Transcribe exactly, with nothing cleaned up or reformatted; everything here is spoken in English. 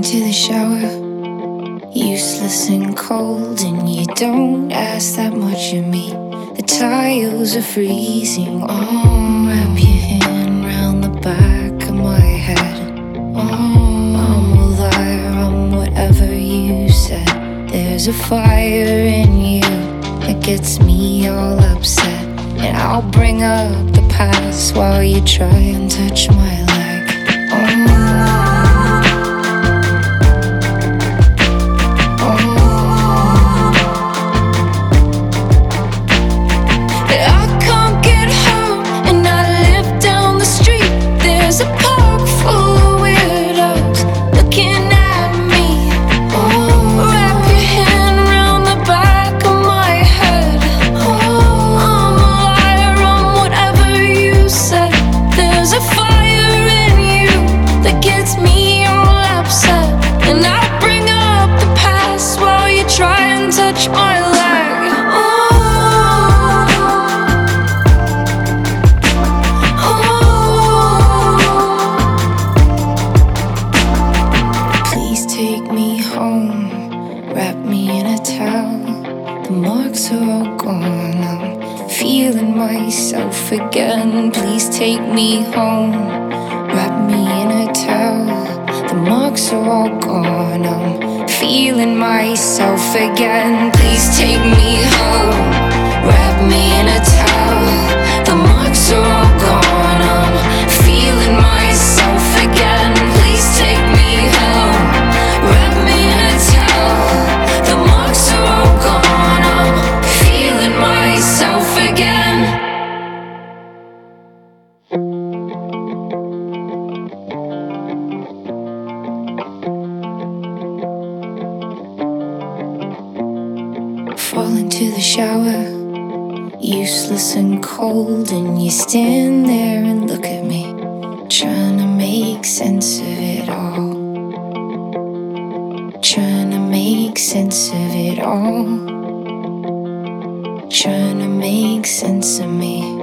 into the shower, useless and cold, and you don't ask that much of me. The tiles are freezing. Oh, wrap your hand round the back of my head. Oh, I'm a liar, I'm whatever you said. There's a fire in you that gets me all upset, and I'll bring up the past while you try and touch my leg. Oh. There's a park full of weirdos looking at me. Oh, wrap your hand around the back of my head. Oh, I'm a liar, I'm whatever you said. There's a fire in you that gets me all upset, and I bring up the past while you try and touch my leg. Take me home, wrap me in a towel. The marks are all gone, I'm feeling myself again. Please take me home, wrap me in a towel. The marks are all gone, I'm feeling myself again. Please take me home, wrap me in a towel. The marks are all gone, I'm feeling myself again. Please take me home, wrap me in a towel. The marks are all gone, I'm feeling myself again. Fall into the shower, useless and cold, and you stand there and look at me, trying to make sense of it all. Trying to make sense of it all. Trying to make sense of me.